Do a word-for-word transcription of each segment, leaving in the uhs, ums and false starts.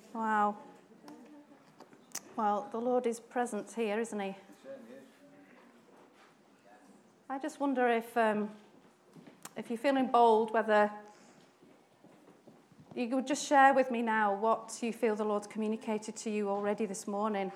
Wow. Well, the Lord is present here, isn't he? I just wonder if um, if you're feeling bold, whether you would just share with me now what you feel the Lord's communicated to you already this morning.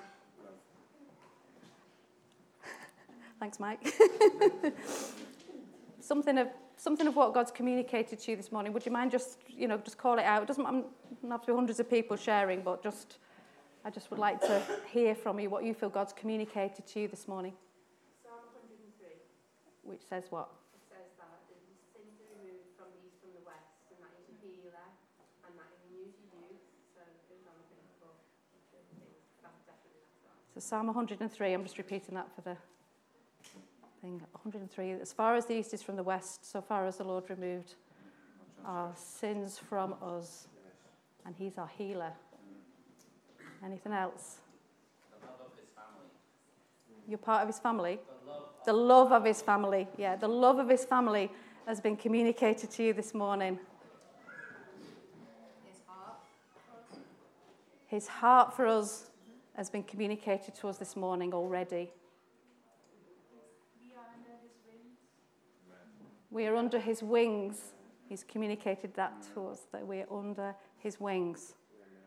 Thanks, Mike. something of something of what God's communicated to you this morning. Would you mind just, you know, just call it out? It doesn't, doesn't have to be hundreds of people sharing, but just, I just would like to hear from you what you feel God's communicated to you this morning. Psalm one hundred three. Which says what? It says that the sins are removed from the east, from the west, and that is a healer, and that he renews your youth. So those are the things above. That's definitely that. So Psalm one hundred three, I'm just repeating that for the thing. one hundred three, as far as the east is from the west, so far as the Lord removed our sins from us. And he's our healer. Anything else? The love of his family. You're part of his family? The love, the love of his family. Yeah, the love of his family has been communicated to you this morning. His heart. His heart for us has been communicated to us this morning already. We are under his wings. We are under his wings. He's communicated that to us, that we are under his wings.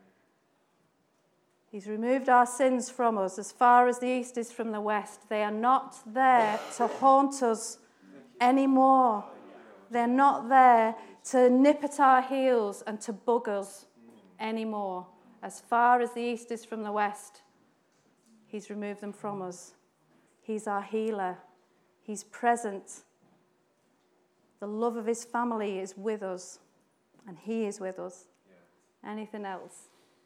He's removed our sins from us as far as the east is from the west. They are not there to haunt us anymore. They're not there to nip at our heels and to bug us anymore. As far as the east is from the west, he's removed them from us. He's our healer. He's present. The love of his family is with us, and he is with us. Yeah. Anything else?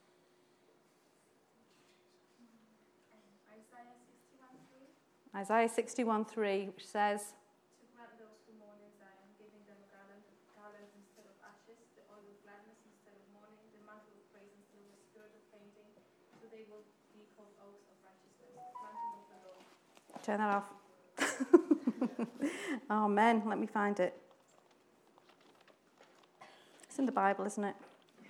Isaiah sixty-one three. Isaiah sixty-one three, which says, To grant those who mourn in Zion, giving them a garland, garland instead of ashes, the oil of gladness instead of mourning, the mantle of praise instead of the spirit of fainting, so they will be called oaks of righteousness, the planting of the Lord. Turn that off. Amen. Let me find it. It's in the Bible, isn't it?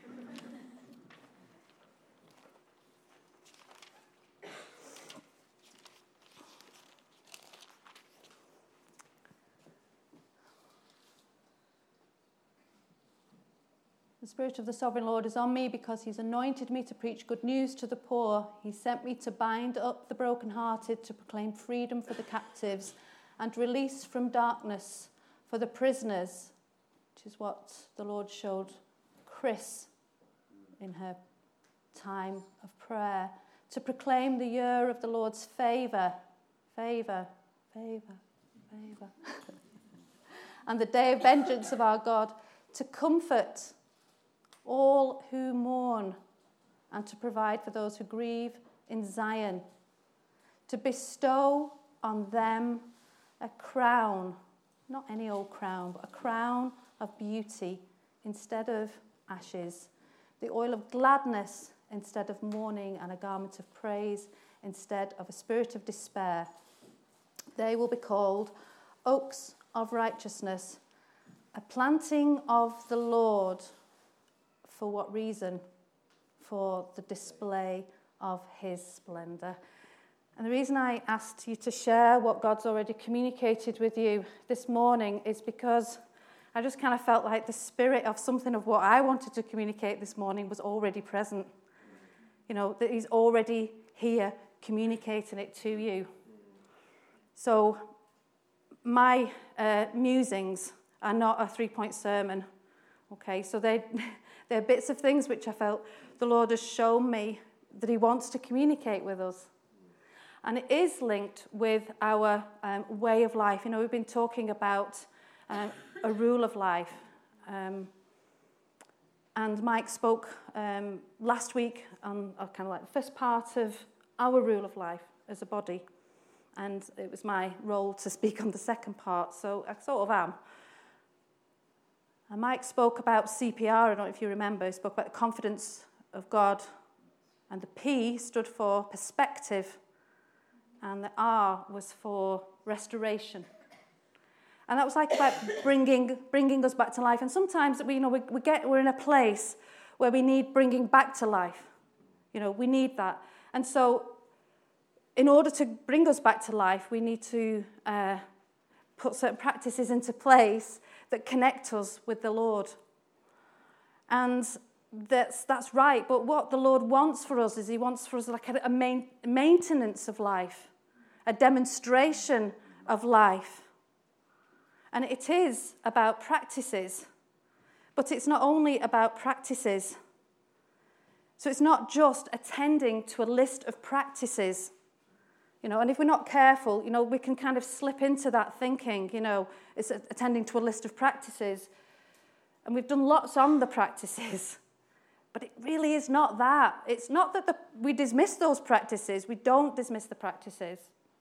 The Spirit of the Sovereign Lord is on me because he's anointed me to preach good news to the poor. He sent me to bind up the brokenhearted, to proclaim freedom for the captives and release from darkness for the prisoners, which is what the Lord showed Chris in her time of prayer, to proclaim the year of the Lord's favour, favour, favour, favour, and the day of vengeance of our God, to comfort all who mourn, and to provide for those who grieve in Zion, to bestow on them a crown, not any old crown, but a crown of beauty instead of ashes, the oil of gladness instead of mourning, and a garment of praise instead of a spirit of despair. They will be called oaks of righteousness, a planting of the Lord. For what reason? For the display of his splendour. And the reason I asked you to share what God's already communicated with you this morning is because I just kind of felt like the spirit of something of what I wanted to communicate this morning was already present. You know, that he's already here communicating it to you. So my uh, musings are not a three-point sermon. Okay, so they... There are bits of things which I felt the Lord has shown me that he wants to communicate with us. And it is linked with our um, way of life. You know, we've been talking about uh, a rule of life. Um, and Mike spoke um, last week on uh, kind of like the first part of our rule of life as a body. And it was my role to speak on the second part, so I sort of am. And Mike spoke about C P R, I don't know if you remember, he spoke about the confidence of God. And the P stood for perspective, and the R was for restoration. And that was like about bringing bringing us back to life. And sometimes we, you know, we, we get we're in a place where we need bringing back to life. You know, we need that. And so in order to bring us back to life, we need to uh, put certain practices into place that connect us with the Lord. And that's, that's right, but what the Lord wants for us is he wants for us like a, a main, maintenance of life, a demonstration of life. And it is about practices, but it's not only about practices. So it's not just attending to a list of practices, you know, and if we're not careful, you know, we can kind of slip into that thinking, you know, it's attending to a list of practices. And we've done lots on the practices, but it really is not that. It's not that the, we dismiss those practices. We don't dismiss the practices.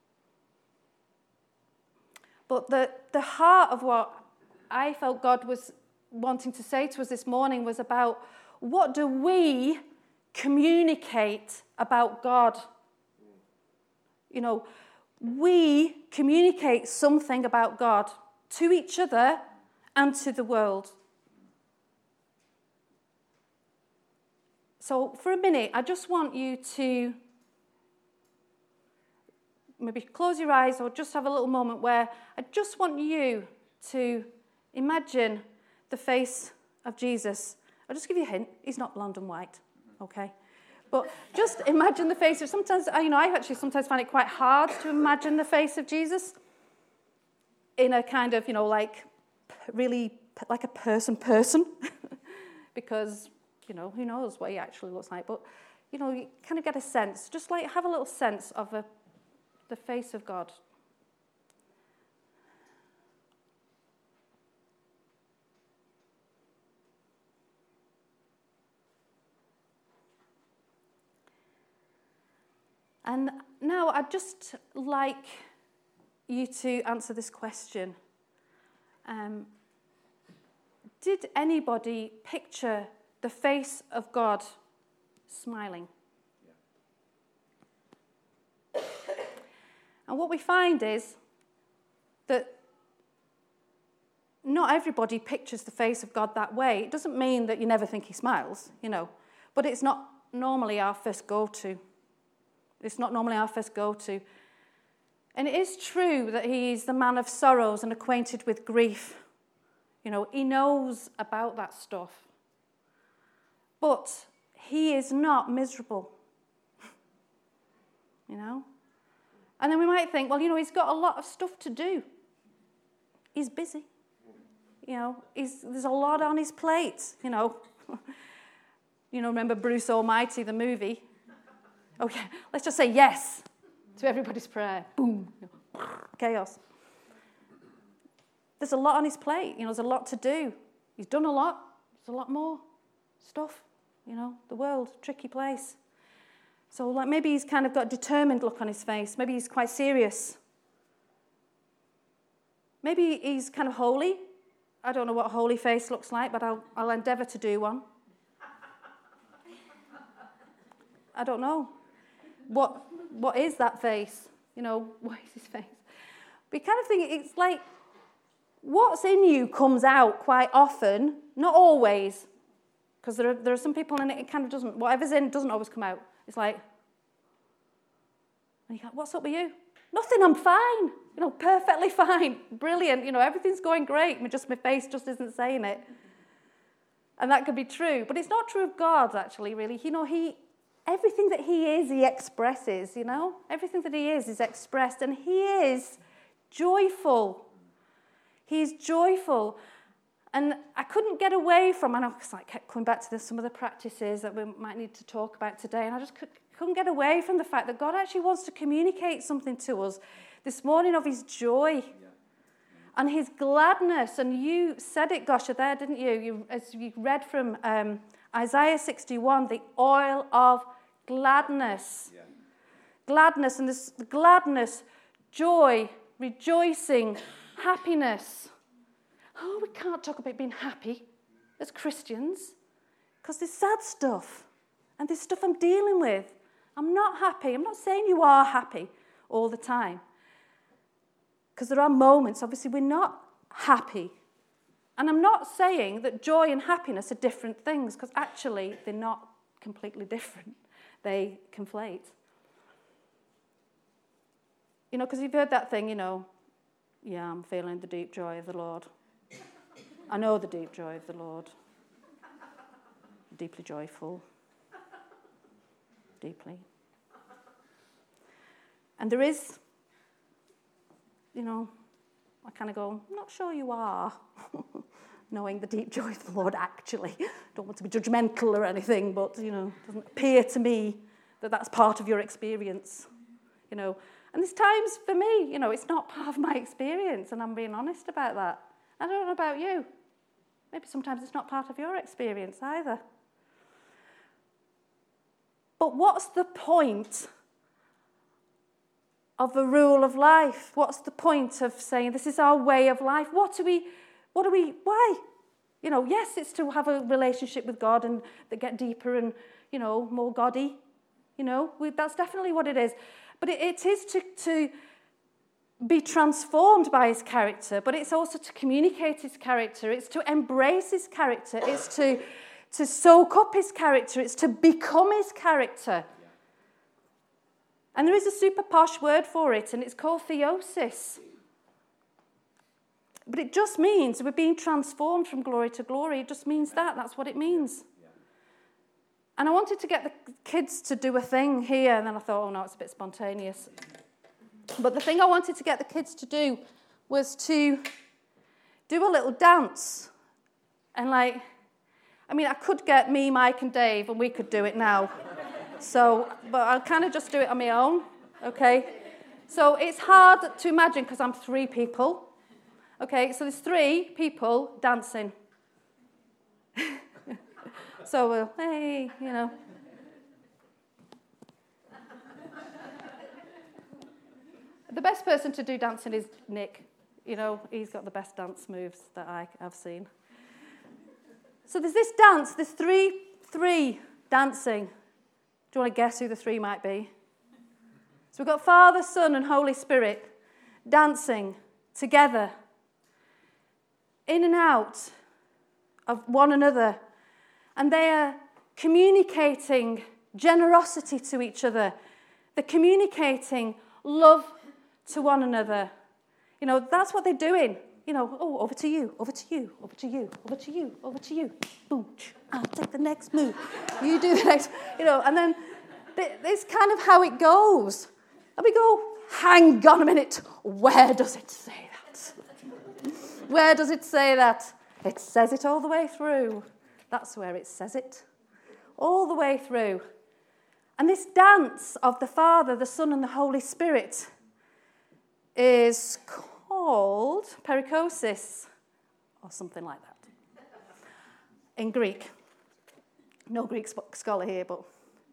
But the, the heart of what I felt God was wanting to say to us this morning was about what do we communicate about God? You know, we communicate something about God to each other and to the world. So for a minute, I just want you to maybe close your eyes or just have a little moment where I just want you to imagine the face of Jesus. I'll just give you a hint. He's not blonde and white, okay? But just imagine the face of, sometimes, you know, I actually sometimes find it quite hard to imagine the face of Jesus in a kind of, you know, like really like a person person because, you know, who knows what he actually looks like. But, you know, you kind of get a sense, just like have a little sense of a, the face of God. And now I'd just like you to answer this question. Um, did anybody picture the face of God smiling? Yeah. And what we find is that not everybody pictures the face of God that way. It doesn't mean that you never think he smiles, you know, but it's not normally our first go-to. It's not normally our first go-to. And it is true that he is the man of sorrows and acquainted with grief. You know, he knows about that stuff. But he is not miserable. You know? And then we might think, well, you know, he's got a lot of stuff to do. He's busy. You know, he's, there's a lot on his plate, you know. You know, remember Bruce Almighty, the movie? Okay, let's just say yes to everybody's prayer. Boom. Chaos. There's a lot on his plate. You know, there's a lot to do. He's done a lot. There's a lot more stuff. You know, the world, tricky place. So, like, maybe he's kind of got a determined look on his face. Maybe he's quite serious. Maybe he's kind of holy. I don't know what a holy face looks like, but I'll, I'll endeavour to do one. I don't know. What what is that face? You know, what is his face? We kind of think it's like what's in you comes out quite often, not always, because there are there are some people in it it kind of doesn't. Whatever's in doesn't always come out. It's like, and you go, what's up with you? Nothing. I'm fine. You know, perfectly fine, brilliant. You know, everything's going great. Just my face just isn't saying it, and that could be true, but it's not true of God actually. Really, you know, he. Everything that he is, he expresses, you know? Everything that he is is expressed, and he is joyful. He's joyful. And I couldn't get away from, and I kept coming back to this, some of the practices that we might need to talk about today, and I just could, couldn't get away from the fact that God actually wants to communicate something to us this morning of his joy yeah. and his gladness. And you said it, Gosha, there, didn't you? you as you read from um, Isaiah sixty-one, the oil of gladness. Yeah. Gladness, and this gladness, joy, rejoicing, happiness. Oh, we can't talk about being happy as Christians because there's sad stuff and there's stuff I'm dealing with. I'm not happy. I'm not saying you are happy all the time because there are moments, obviously, we're not happy. And I'm not saying that joy and happiness are different things because actually they're not completely different. they conflate. You know, because you've heard that thing, you know, yeah, I'm feeling the deep joy of the Lord. I know the deep joy of the Lord. Deeply joyful. Deeply. And there is, you know, I kind of go, I'm not sure you are. Knowing the deep joy of the Lord, actually. Don't want to be judgmental or anything, but, you know, it doesn't appear to me that that's part of your experience. You know, and there's times for me, you know, it's not part of my experience, and I'm being honest about that. I don't know about you. Maybe sometimes it's not part of your experience either. But what's the point of the rule of life? What's the point of saying this is our way of life? What do we, what do we, why? You know, yes, it's to have a relationship with God and that get deeper and, you know, more goddy. You know, we, that's definitely what it is. But it, it is to, to be transformed by his character, but it's also to communicate his character. It's to embrace his character. It's to, to soak up his character. It's to become his character. And there is a super posh word for it, and it's called theosis. But it just means we're being transformed from glory to glory. It just means that. That's what it means. And I wanted to get the kids to do a thing here, and then I thought, oh no, it's a bit spontaneous. But the thing I wanted to get the kids to do was to do a little dance. And like, I mean, I could get me, Mike, and Dave, and we could do it now. So, but I'll kind of just do it on my own, okay? So it's hard to imagine because I'm three people. Okay, so there's three people dancing. So we'll, hey, you know. The best person to do dancing is Nick. You know, he's got the best dance moves that I have seen. So there's this dance, there's three, three dancing. Do you want to guess who the three might be? So we've got Father, Son, and Holy Spirit dancing together, in and out of one another. And they are communicating generosity to each other. They're communicating love to one another. You know, that's what they're doing. You know, oh, over to you, over to you, over to you, over to you, over to you. Boom, I'll take the next move. You do the next, you know, and then it's kind of how it goes. And we go, hang on a minute, where does it say that? Where does it say that? It says it all the way through. That's where it says it. All the way through. And this dance of the Father, the Son, and the Holy Spirit is called perikosis, or something like that, in Greek. No Greek scholar here, but...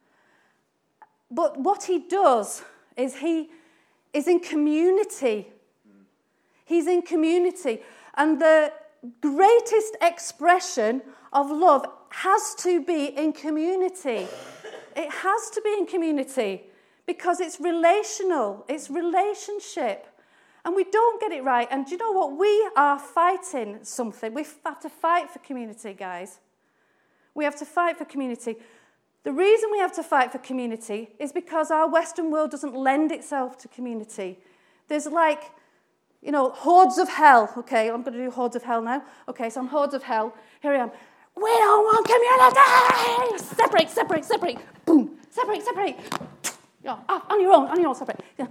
But what he does is he is in community. He's in community. And the greatest expression of love has to be in community. It has to be in community because it's relational. It's relationship. And we don't get it right. And do you know what? We are fighting something. We have to fight for community, guys. We have to fight for community. The reason we have to fight for community is because our Western world doesn't lend itself to community. There's like, you know, hordes of hell. Okay, I'm going to do hordes of hell now. Okay, so I'm hordes of hell. Here I am. We don't want community! Separate, separate, separate. Boom. Separate, separate. Yeah, off, on your own, on your own, separate. Yeah.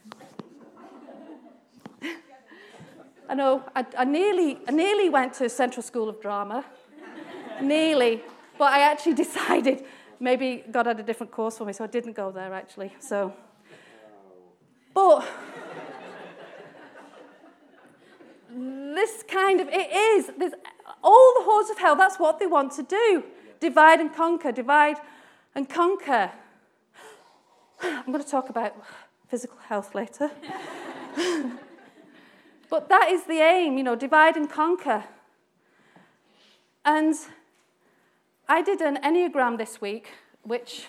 I know, I, I, nearly, I nearly went to Central School of Drama. Nearly. But I actually decided maybe God had a different course for me, so I didn't go there, actually. So, but this kind of, it is, there's all the hordes of hell, that's what they want to do. Divide and conquer, divide and conquer. I'm going to talk about physical health later. But that is the aim, you know, divide and conquer. And I did an Enneagram this week, which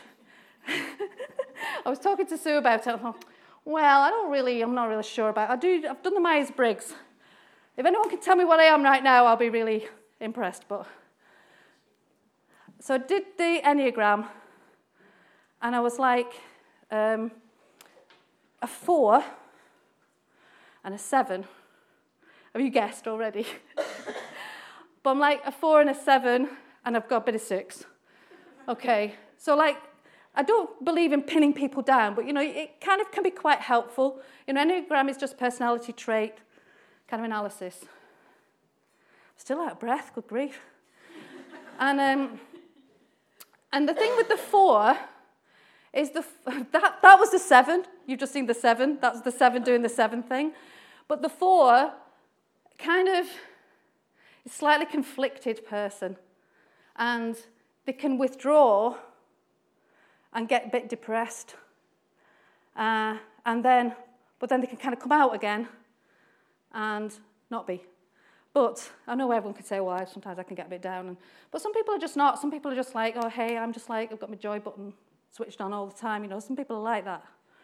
I was talking to Sue about it. I thought, well, I don't really, I'm not really sure about it. I do, I've done the Myers-Briggs. If anyone can tell me what I am right now, I'll be really impressed. But so I did the Enneagram, And I was like um, a four and a seven. Have you guessed already? But I'm like a four and a seven, and I've got a bit of six. Okay, so like, I don't believe in pinning people down, but, you know, it kind of can be quite helpful. You know, Enneagram is just personality trait kind of analysis. Still out of breath, good grief. and um, and the thing with the four is the that that was the seven. You've just seen the seven. That's the seven doing the seven thing. But the four kind of is a slightly conflicted person, and they can withdraw and get a bit depressed, uh, and then but then they can kind of come out again and not be. But I know everyone can say, well, sometimes I can get a bit down. And, but some people are just not. Some people are just like, oh, hey, I'm just like, I've got my joy button switched on all the time. You know, some people are like that.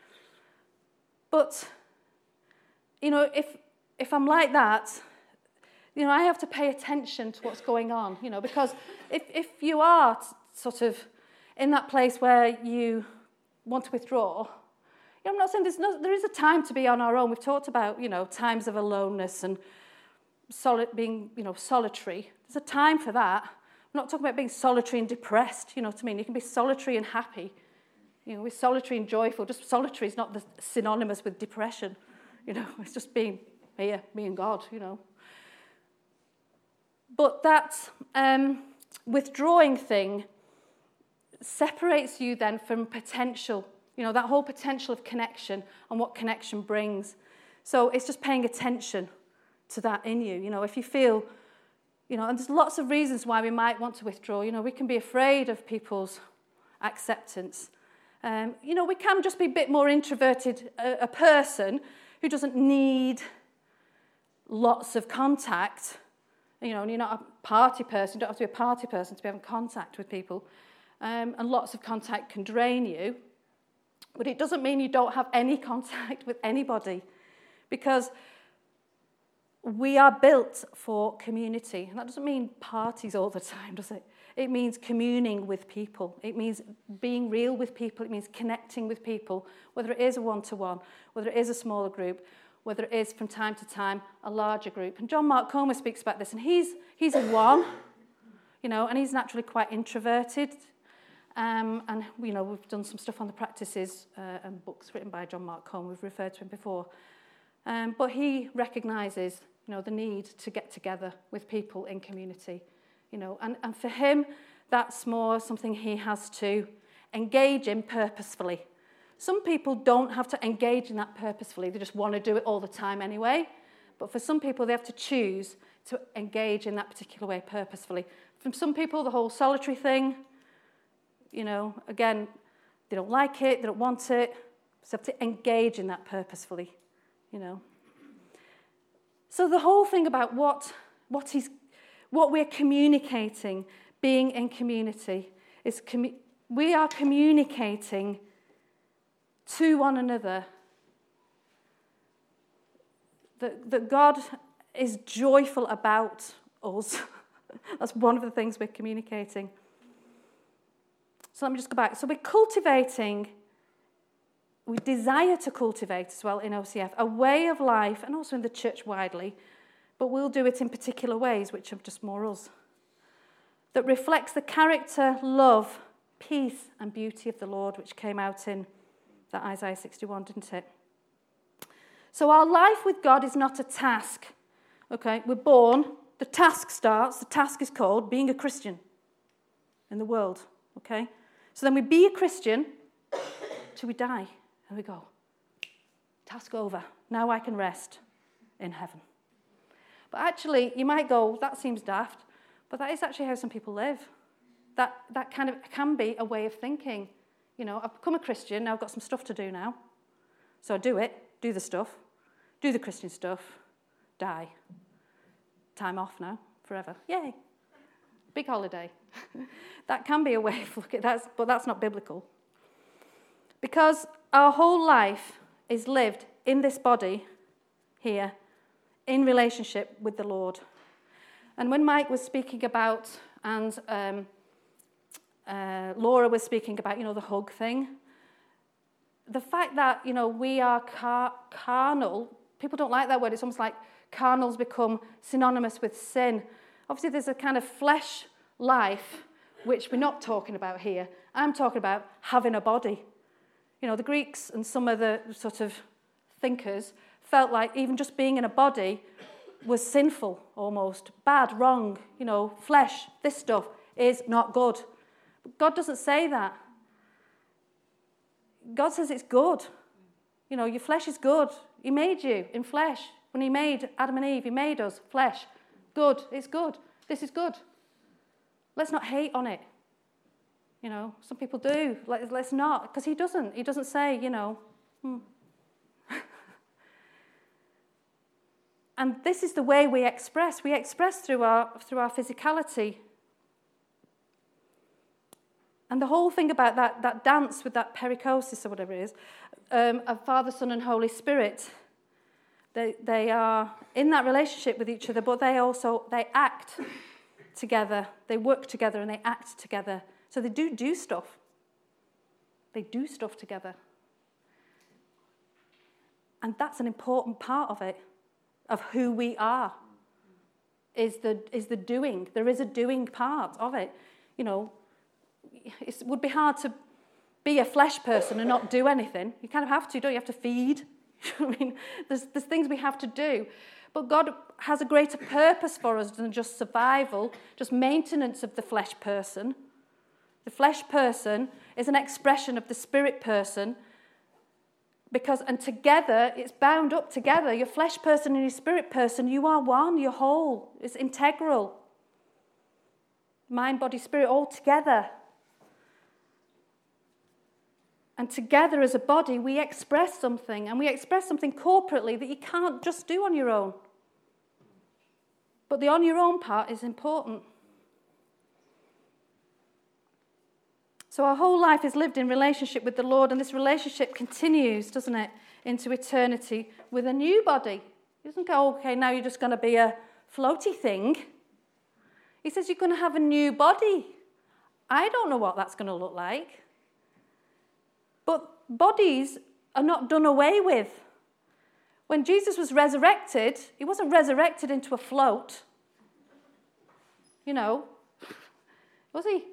But, you know, if if I'm like that, you know, I have to pay attention to what's going on, you know, because if, if you are t- sort of in that place where you want to withdraw, you know, I'm not saying there's no, there is a time to be on our own. We've talked about, you know, times of aloneness and Solid, being, you know, solitary. There's a time for that. I'm not talking about being solitary and depressed, you know what I mean? You can be solitary and happy. You know, we're solitary and joyful. Just solitary is not the synonymous with depression. You know, it's just being here, me and God, you know. But that um, withdrawing thing separates you then from potential, you know, that whole potential of connection and what connection brings. So it's just paying attention to that in you. You know, if you feel, you know, and there's lots of reasons why we might want to withdraw. You know, we can be afraid of people's acceptance. Um, you know, we can just be a bit more introverted, a, a person who doesn't need lots of contact. You know, and you're not a party person. You don't have to be a party person to be having contact with people. Um, and lots of contact can drain you. But it doesn't mean you don't have any contact with anybody. Because we are built for community. And that doesn't mean parties all the time, does it? It means communing with people. It means being real with people. It means connecting with people, whether it is a one-to-one, whether it is a smaller group, whether it is from time to time a larger group. And John Mark Comer speaks about this, and he's he's a one, you know, and he's naturally quite introverted. Um, and, you know, we've done some stuff on the practices uh, and books written by John Mark Comer. We've referred to him before. Um, but he recognises, you know, the need to get together with people in community, you know, and, and for him, that's more something he has to engage in purposefully. Some people don't have to engage in that purposefully. They just want to do it all the time anyway. But for some people, they have to choose to engage in that particular way purposefully. For some people, the whole solitary thing, you know, again, they don't like it, they don't want it, so they have to engage in that purposefully, you know. So the whole thing about what what he's, what we're communicating, being in community, is commu- we are communicating to one another that, that God is joyful about us. That's one of the things we're communicating. So let me just go back. So we're cultivating, we desire to cultivate as well in O C F, a way of life, and also in the church widely, but we'll do it in particular ways, which are just more us, that reflects the character, love, peace, and beauty of the Lord, which came out in that Isaiah sixty-one, didn't it? So our life with God is not a task. Okay, we're born, the task starts, the task is called being a Christian in the world, okay? So then we be a Christian till we die, and we go, task over, now I can rest in heaven. But actually, you might go, that seems daft, but that is actually how some people live. That that kind of can be a way of thinking. You know, I've become a Christian, now I've got some stuff to do now. So I do it, do the stuff, do the Christian stuff, die. Time off now, forever. Yay. Big holiday. That can be a way of looking at that, but that's not biblical. Because our whole life is lived in this body here, in relationship with the Lord. And when Mike was speaking about, and um, uh, Laura was speaking about, you know, the hug thing. The fact that, you know, we are car- carnal, people don't like that word. It's almost like carnal's become synonymous with sin. Obviously, there's a kind of flesh life, which we're not talking about here. I'm talking about having a body. You know, the Greeks and some of the sort of thinkers felt like even just being in a body was sinful, almost. Bad, wrong, you know, flesh, this stuff is not good. But God doesn't say that. God says it's good. You know, your flesh is good. He made you in flesh. When he made Adam and Eve, he made us flesh. Good, it's good. This is good. Let's not hate on it. You know, some people do. Let, let's not, because he doesn't. He doesn't say, you know. Hmm. And this is the way we express. We express through our through our physicality. And the whole thing about that, that dance with that perichosis or whatever it is, um, of Father, Son, and Holy Spirit, they they are in that relationship with each other, but they also, they act together. They work together and they act together. So they do do stuff. They do stuff together. And that's an important part of it, of who we are, is the is the doing. There is a doing part of it. You know, it would be hard to be a flesh person and not do anything. You kind of have to, don't you? You have to feed. I mean, there's, there's things we have to do. But God has a greater purpose for us than just survival, just maintenance of the flesh person. The flesh person is an expression of the spirit person, because, and together, it's bound up together. Your flesh person and your spirit person, you are one, you're whole. It's integral. Mind, body, spirit, all together. And together as a body, we express something, and we express something corporately that you can't just do on your own. But the on your own part is important. So our whole life is lived in relationship with the Lord, and this relationship continues, doesn't it, into eternity with a new body. He doesn't go, okay, now you're just going to be a floaty thing. He says you're going to have a new body. I don't know what that's going to look like. But bodies are not done away with. When Jesus was resurrected, he wasn't resurrected into a float. You know, was he?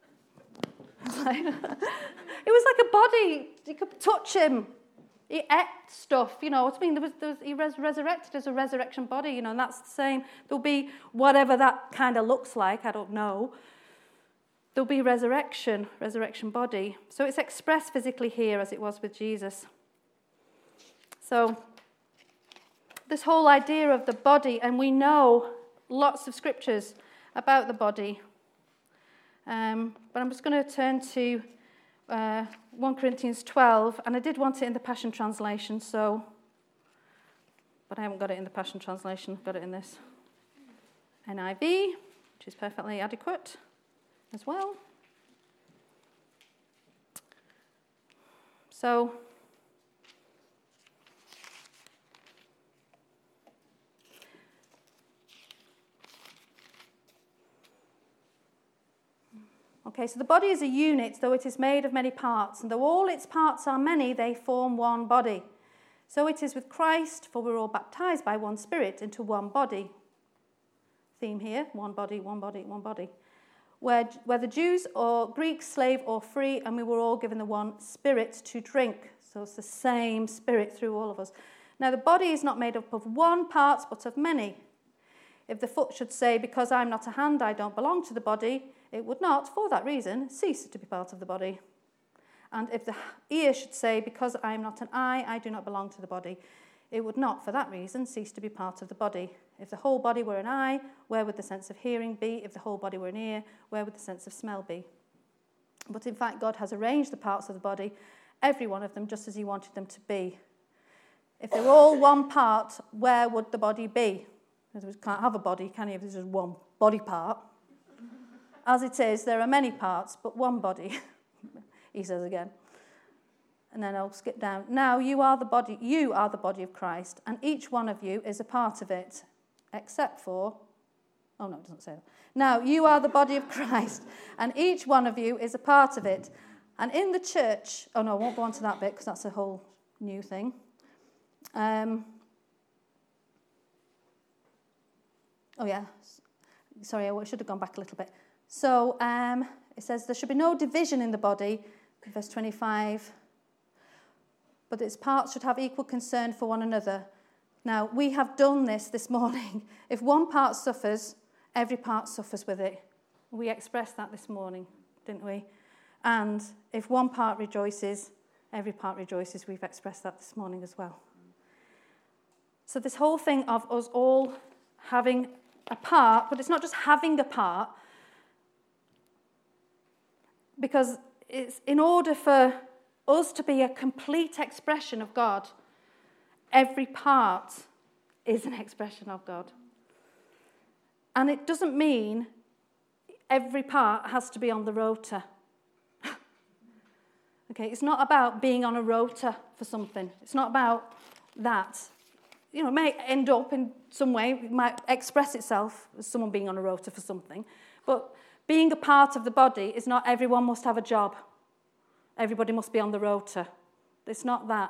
It was like a body. You could touch him. He ate stuff, you know what I mean? There was, there was, he was resurrected as a resurrection body, you know, and that's the same. There'll be whatever that kind of looks like, I don't know. There'll be resurrection, resurrection body. So it's expressed physically here as it was with Jesus. So this whole idea of the body, and we know lots of scriptures about the body. Um, but I'm just going to turn to uh, First Corinthians twelve, and I did want it in the Passion Translation, so, but I haven't got it in the Passion Translation, I've got it in this N I V, which is perfectly adequate as well. So, okay, so the body is a unit, though it is made of many parts, and though all its parts are many, they form one body. So it is with Christ, for we're all baptized by one Spirit into one body. Theme here, one body, one body, one body. Where, whether Jews or Greeks, slave or free, and we were all given the one Spirit to drink. So it's the same Spirit through all of us. Now the body is not made up of one part, but of many. If the foot should say, because I'm not a hand, I don't belong to the body, it would not, for that reason, cease to be part of the body. And if the ear should say, because I am not an eye, I do not belong to the body, it would not, for that reason, cease to be part of the body. If the whole body were an eye, where would the sense of hearing be? If the whole body were an ear, where would the sense of smell be? But in fact, God has arranged the parts of the body, every one of them, just as he wanted them to be. If they were all one part, where would the body be? Because we can't have a body, can you, if there's just one body part? As it is, there are many parts, but one body, he says again. And then I'll skip down. Now you are the body, you are the body of Christ, and each one of you is a part of it, except for Oh, no, it doesn't say that. Now, you are the body of Christ, and each one of you is a part of it. And in the church, oh, no, I won't go on to that bit because that's a whole new thing. Um, oh, yeah. Sorry, I should have gone back a little bit. So um, it says there should be no division in the body, verse twenty-five, but its parts should have equal concern for one another. Now, we have done this this morning. If one part suffers, every part suffers with it. We expressed that this morning, didn't we? And if one part rejoices, every part rejoices. We've expressed that this morning as well. So this whole thing of us all having a part, but it's not just having a part, because it's in order for us to be a complete expression of God, every part is an expression of God. And it doesn't mean every part has to be on the rota. Okay, it's not about being on a rota for something. It's not about that. You know, it may end up in some way, it might express itself as someone being on a rota for something, but being a part of the body is not everyone must have a job. Everybody must be on the rota. It's not that.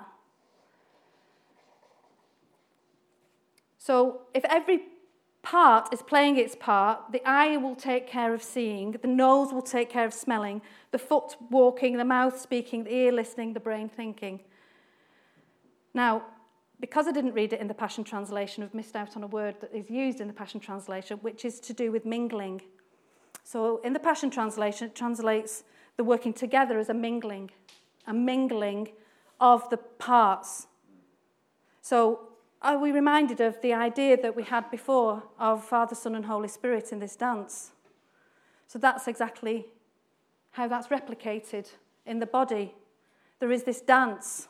So if every part is playing its part, the eye will take care of seeing, the nose will take care of smelling, the foot walking, the mouth speaking, the ear listening, the brain thinking. Now, because I didn't read it in the Passion Translation, I've missed out on a word that is used in the Passion Translation, which is to do with mingling. So in the Passion Translation, it translates the working together as a mingling, a mingling of the parts. So are we reminded of the idea that we had before of Father, Son, and Holy Spirit in this dance? So that's exactly how that's replicated in the body. There is this dance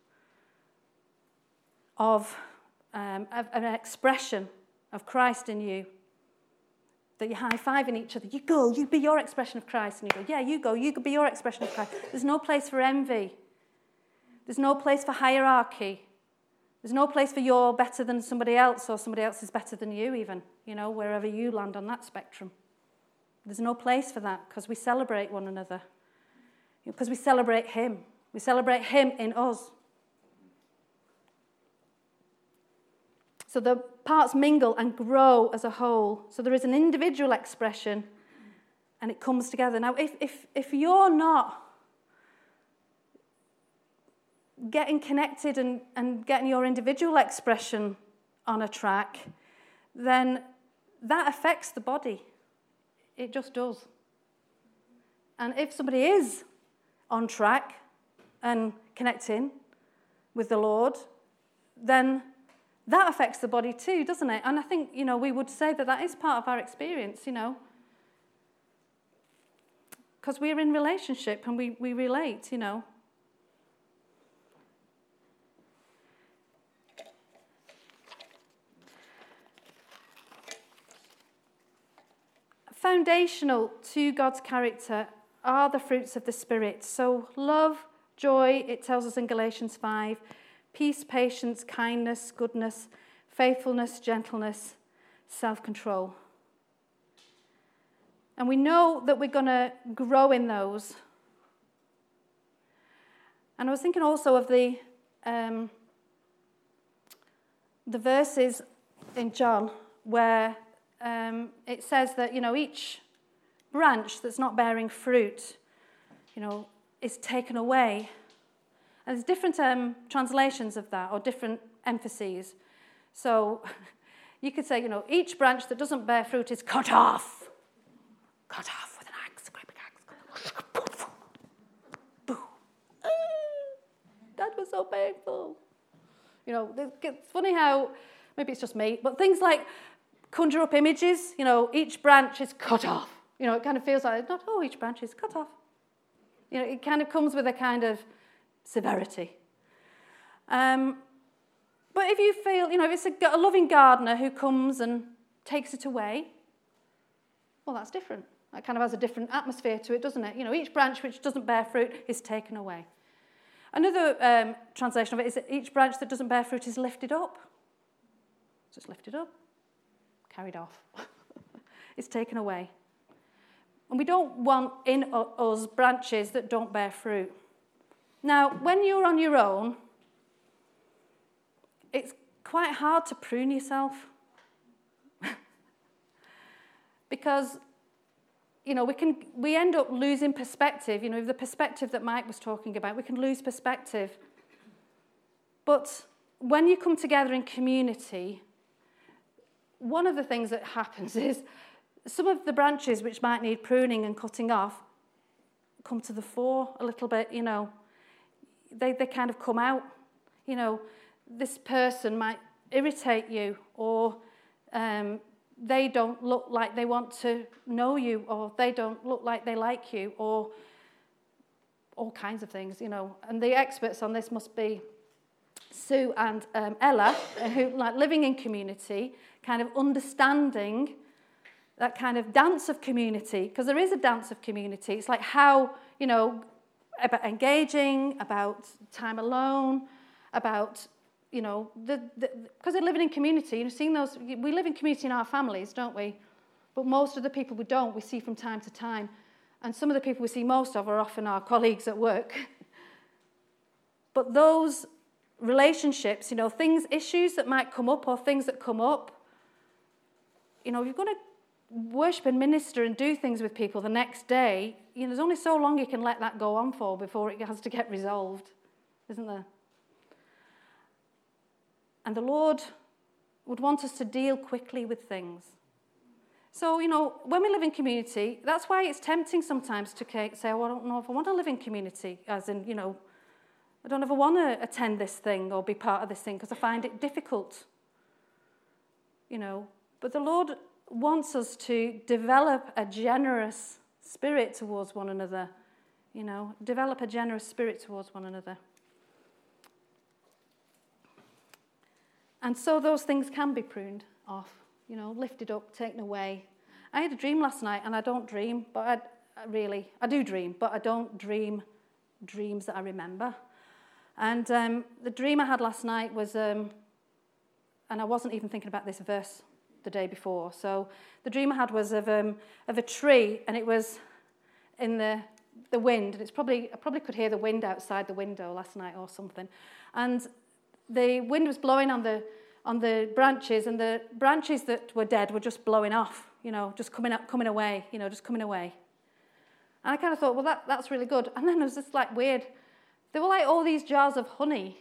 of um, an expression of Christ in you, that you're high-fiving each other. You go, you be your expression of Christ. And you go, yeah, you go, you be your expression of Christ. There's no place for envy. There's no place for hierarchy. There's no place for you're better than somebody else or somebody else is better than you even, you know, wherever you land on that spectrum. There's no place for that because we celebrate one another. Because we celebrate him. We celebrate him in us. So the parts mingle and grow as a whole. So there is an individual expression and it comes together. Now, if, if, if you're not getting connected and, and getting your individual expression on a track, then that affects the body. It just does. And if somebody is on track and connecting with the Lord, then that affects the body too, doesn't it? And I think, you know, we would say that that is part of our experience, you know. Because we're in relationship and we, we relate, you know. Foundational to God's character are the fruits of the Spirit. So love, joy, it tells us in Galatians five, peace, patience, kindness, goodness, faithfulness, gentleness, self-control. And we know that we're going to grow in those. And I was thinking also of the um, the verses in John where um, it says that, you know, each branch that's not bearing fruit, you know, is taken away. And there's different um, translations of that, or different emphases. So you could say, you know, each branch that doesn't bear fruit is cut off. Cut off with an axe, a great big axe. Boom. That was so painful. You know, it's funny how, maybe it's just me, but things like conjure up images, you know, each branch is cut off. You know, it kind of feels like, not, oh, each branch is cut off. You know, it kind of comes with a kind of severity. Um, but if you feel, you know, if it's a, a loving gardener who comes and takes it away, well, that's different. That kind of has a different atmosphere to it, doesn't it? You know, each branch which doesn't bear fruit is taken away. Another um, translation of it is that each branch that doesn't bear fruit is lifted up. Just lifted up, carried off. It's taken away. And we don't want in us branches that don't bear fruit. Now, when you're on your own, it's quite hard to prune yourself. Because, you know, we can we end up losing perspective. You know, the perspective that Mike was talking about, we can lose perspective. But when you come together in community, one of the things that happens is some of the branches which might need pruning and cutting off come to the fore a little bit, you know. They they kind of come out. You know, this person might irritate you, or um, they don't look like they want to know you, or they don't look like they like you, or all kinds of things, you know. And the experts on this must be Sue and um, Ella, who like living in community, kind of understanding that kind of dance of community, because there is a dance of community. It's like how, you know, about engaging, about time alone, about, you know, the, the because they're living in community. You've seen those. We live in community in our families, don't we? But most of the people we don't, we see from time to time. And some of the people we see most of are often our colleagues at work. But those relationships, you know, things, issues that might come up or things that come up, you know, you're going to worship and minister and do things with people the next day. You know, there's only so long you can let that go on for before it has to get resolved, isn't there? And the Lord would want us to deal quickly with things. So, you know, when we live in community, that's why it's tempting sometimes to say, oh, I don't know if I want to live in community, as in, you know, I don't ever want to attend this thing or be part of this thing because I find it difficult. You know, but the Lord wants us to develop a generous spirit towards one another, you know, develop a generous spirit towards one another. And so those things can be pruned off, you know, lifted up, taken away. I had a dream last night, and I don't dream, but I, I really, I do dream, but I don't dream dreams that I remember. And um, the dream I had last night was, um, and I wasn't even thinking about this verse the day before. So the dream I had was of um, of a tree, and it was in the the wind, and it's probably I probably could hear the wind outside the window last night or something, and the wind was blowing on the on the branches, and the branches that were dead were just blowing off, you know, just coming up, coming away, you know, just coming away. And I kind of thought, well, that that's really good. And then it was just like weird. There were like all these jars of honey,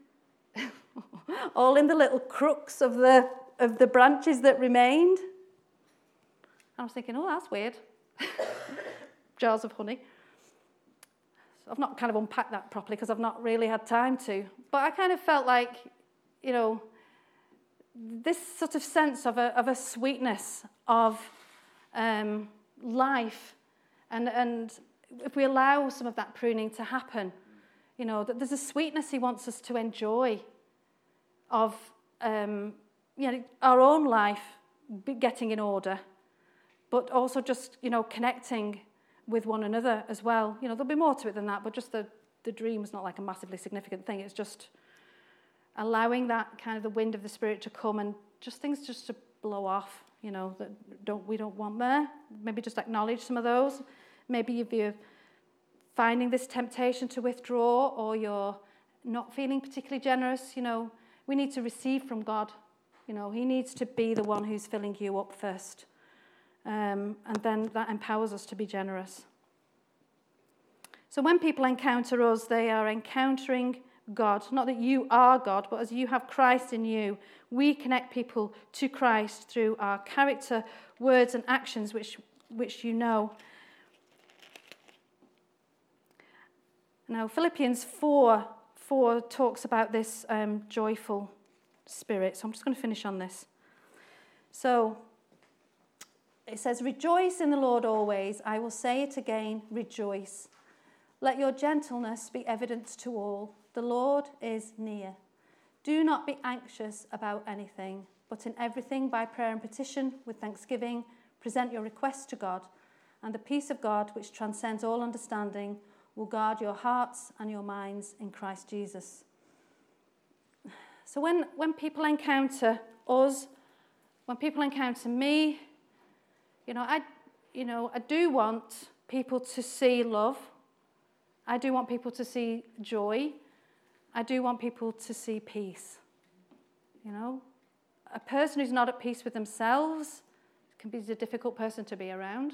all in the little crooks of the of the branches that remained. I was thinking, oh, that's weird. Jars of honey. So I've not kind of unpacked that properly because I've not really had time to. But I kind of felt like, you know, this sort of sense of a of a sweetness of um, life, and and if we allow some of that pruning to happen, you know, that there's a sweetness He wants us to enjoy of um, you know, our own life getting in order, but also just, you know, connecting with one another as well. You know, there'll be more to it than that, but just the, the dream is not like a massively significant thing. It's just allowing that kind of the wind of the Spirit to come and just things just to blow off, you know, that don't we don't want there. Maybe just acknowledge some of those. Maybe if you're finding this temptation to withdraw, or you're not feeling particularly generous, you know, we need to receive from God. You know, He needs to be the one who's filling you up first. Um, and then that empowers us to be generous. So when people encounter us, they are encountering God. Not that you are God, but as you have Christ in you, we connect people to Christ through our character, words, and actions, which, which you know. Now, Philippians four, four talks about this um, joyful spirit. So I'm just going to finish on this. So it says, rejoice in the Lord always. I will say it again, rejoice. Let your gentleness be evident to all. The Lord is near. Do not be anxious about anything, but in everything by prayer and petition with thanksgiving, present your requests to God, and the peace of God, which transcends all understanding, will guard your hearts and your minds in Christ Jesus. So when, when people encounter us, when people encounter me, You know, I, you know, I do want people to see love. I do want people to see joy. I do want people to see peace. You know, a person who's not at peace with themselves can be a difficult person to be around.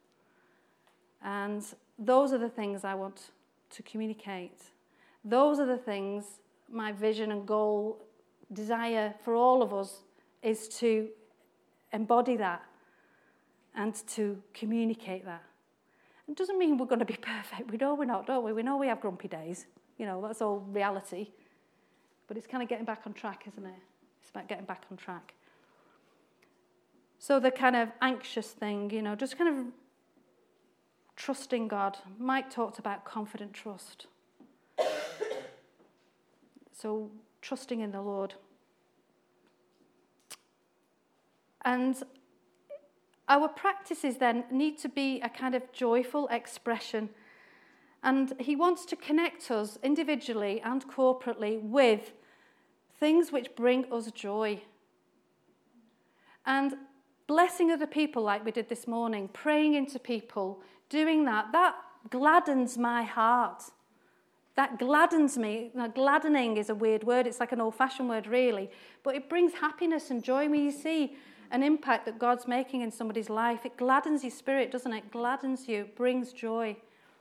And those are the things I want to communicate. Those are the things, my vision and goal, desire for all of us is to embody that and to communicate that. It doesn't mean we're going to be perfect. We know we're not, don't we? We know we have grumpy days. You know, that's all reality. But it's kind of getting back on track, isn't it? It's about getting back on track. So the kind of anxious thing, you know, just kind of trusting God. Mike talked about confident trust. So trusting in the Lord. And our practices then need to be a kind of joyful expression. And he wants to connect us individually and corporately with things which bring us joy. And blessing other people like we did this morning, praying into people, doing that, that gladdens my heart. That gladdens me. Now, gladdening is a weird word. It's like an old-fashioned word, really. But it brings happiness and joy when you see an impact that God's making in somebody's life. It gladdens your spirit, doesn't it? It gladdens you. It brings joy.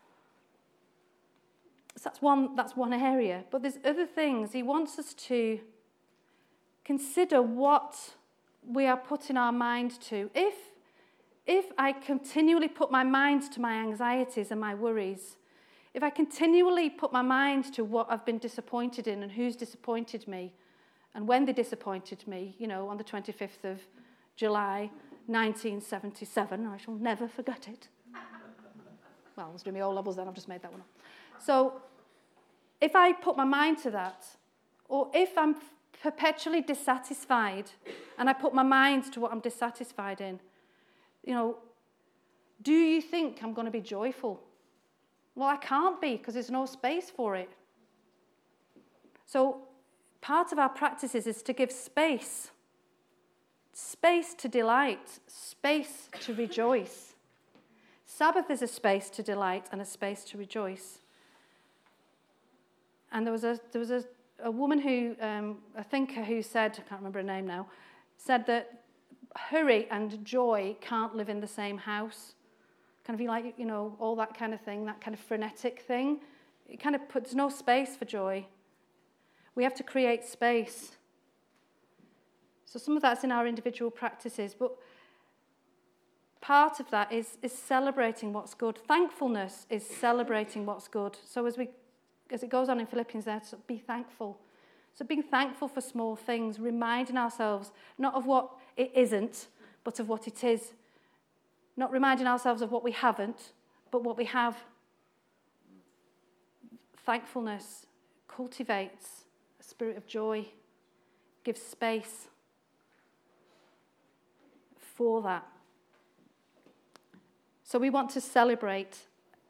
So that's one, that's one area. But there's other things. He wants us to consider what we are putting our mind to. If, if I continually put my mind to my anxieties and my worries, if I continually put my mind to what I've been disappointed in and who's disappointed me and when they disappointed me, you know, on the twenty-fifth of July, nineteen seventy-seven, I shall never forget it. Well, I was doing my O-levels then, I've just made that one up. So if I put my mind to that, or if I'm perpetually dissatisfied and I put my mind to what I'm dissatisfied in, you know, do you think I'm going to be joyful? Well, I can't be because there's no space for it. So part of our practices is to give space. Space to delight. Space to rejoice. Sabbath is a space to delight and a space to rejoice. And there was a there was a, a woman who, um, a thinker who said, I can't remember her name now, said that hurry and joy can't live in the same house. Kind of like, you know, all that kind of thing, that kind of frenetic thing. It kind of puts no space for joy. We have to create space. So some of that's in our individual practices, but part of that is, is celebrating what's good. Thankfulness is celebrating what's good. So as we, as it goes on in Philippians there, so be thankful. So being thankful for small things, reminding ourselves not of what it isn't, but of what it is. Not reminding ourselves of what we haven't, but what we have. Thankfulness cultivates a spirit of joy, gives space for that. So we want to celebrate.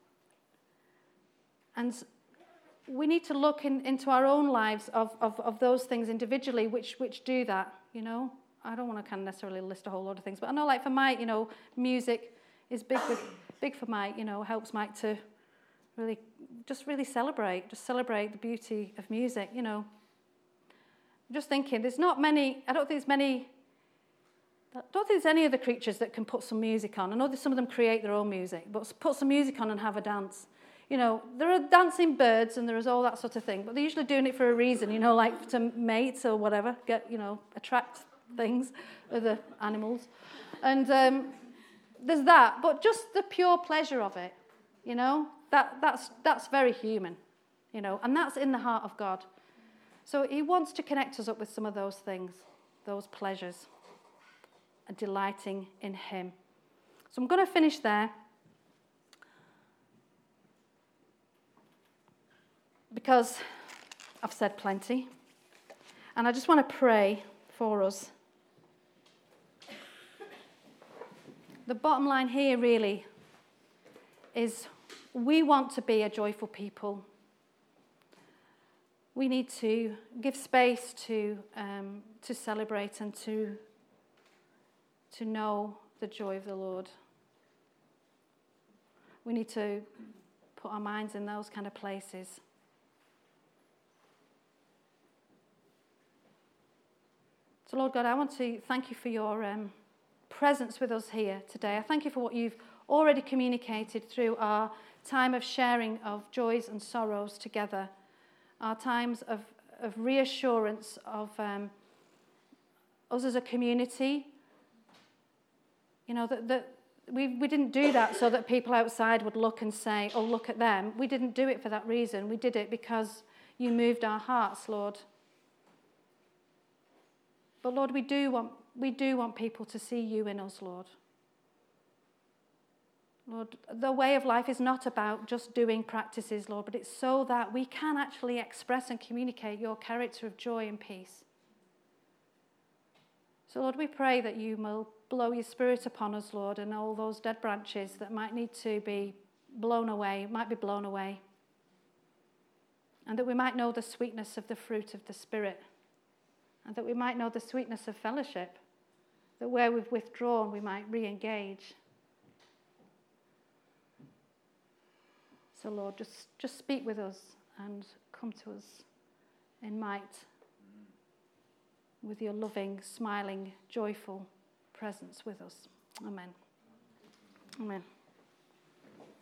And we need to look in, into our own lives of, of, of those things individually which, which do that, you know. I don't want to kind of necessarily list a whole lot of things, but I know, like for Mike, you know, music is big, with, big for Mike. You know, helps Mike to really, just really celebrate, just celebrate the beauty of music. You know, I'm just thinking, there's not many. I don't think there's many. I don't think there's any other creatures that can put some music on. I know that some of them create their own music, but put some music on and have a dance. You know, there are dancing birds and there is all that sort of thing, but they're usually doing it for a reason. You know, like to mate or whatever, get you know, attract things, other animals. And um, there's that, but just the pure pleasure of it, you know, that that's that's very human, you know, and that's in the heart of God. So he wants to connect us up with some of those things, those pleasures, and delighting in him. So I'm going to finish there because I've said plenty, and I just want to pray for us. The bottom line here really is we want to be a joyful people. We need to give space to um, to celebrate and to to know the joy of the Lord. We need to put our minds in those kind of places. So, Lord God, I want to thank you for your um, presence with us here today. I thank you for what you've already communicated through our time of sharing of joys and sorrows together, our times of, of reassurance of um, us as a community. You know, that, that we, we didn't do that so that people outside would look and say, oh, look at them. We didn't do it for that reason. We did it because you moved our hearts, Lord. But Lord, we do want we do want people to see you in us, Lord. Lord, the way of life is not about just doing practices, Lord, but it's so that we can actually express and communicate your character of joy and peace. So, Lord, we pray that you will blow your Spirit upon us, Lord, and all those dead branches that might need to be blown away, might be blown away. And that we might know the sweetness of the fruit of the Spirit. And that we might know the sweetness of fellowship. That where we've withdrawn, we might re-engage. So, Lord, just, just speak with us and come to us in might with your loving, smiling, joyful presence with us. Amen. Amen.